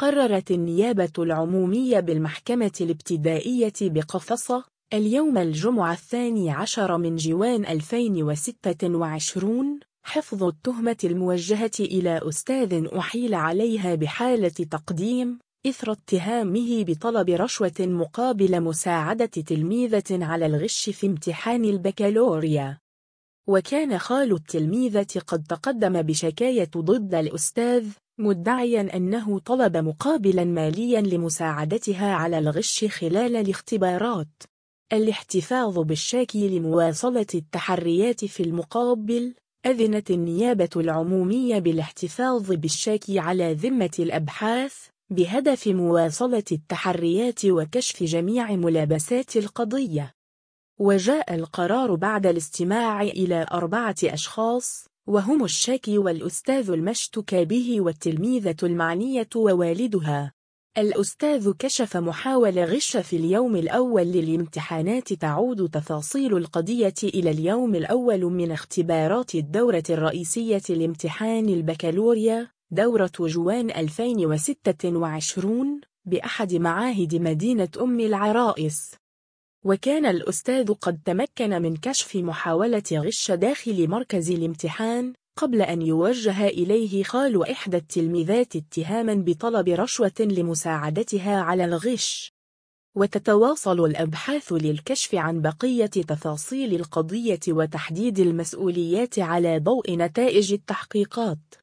قررت النيابة العمومية بالمحكمة الابتدائية بقفصة اليوم الجمعة 12 من جوان 2026 حفظ التهمة الموجهة إلى أستاذ أحيل عليها بحالة تقديم إثر اتهامه بطلب رشوة مقابل مساعدة تلميذة على الغش في امتحان البكالوريا. وكان خال التلميذة قد تقدم بشكاية ضد الأستاذ مدعيا أنه طلب مقابلا ماليا لمساعدتها على الغش خلال الاختبارات. الاحتفاظ بالشاكي لمواصلة التحريات في المقابل، أذنت النيابة العمومية بالاحتفاظ بالشاكي على ذمة الأبحاث بهدف مواصلة التحريات وكشف جميع ملابسات القضية. وجاء القرار بعد الاستماع إلى 4 أشخاص، وهم الشاكي والأستاذ المشتكى به والتلميذة المعنية ووالدها. الأستاذ كشف محاول غش في اليوم الأول للامتحانات. تعود تفاصيل القضية إلى اليوم الأول من اختبارات الدورة الرئيسية لامتحان البكالوريا دورة جوان 2026 بأحد معاهد مدينة أم العرائس. وكان الأستاذ قد تمكن من كشف محاولة غش داخل مركز الامتحان قبل أن يوجه إليه خال إحدى التلميذات اتهاما بطلب رشوة لمساعدتها على الغش. وتتواصل الأبحاث للكشف عن بقية تفاصيل القضية وتحديد المسؤوليات على ضوء نتائج التحقيقات.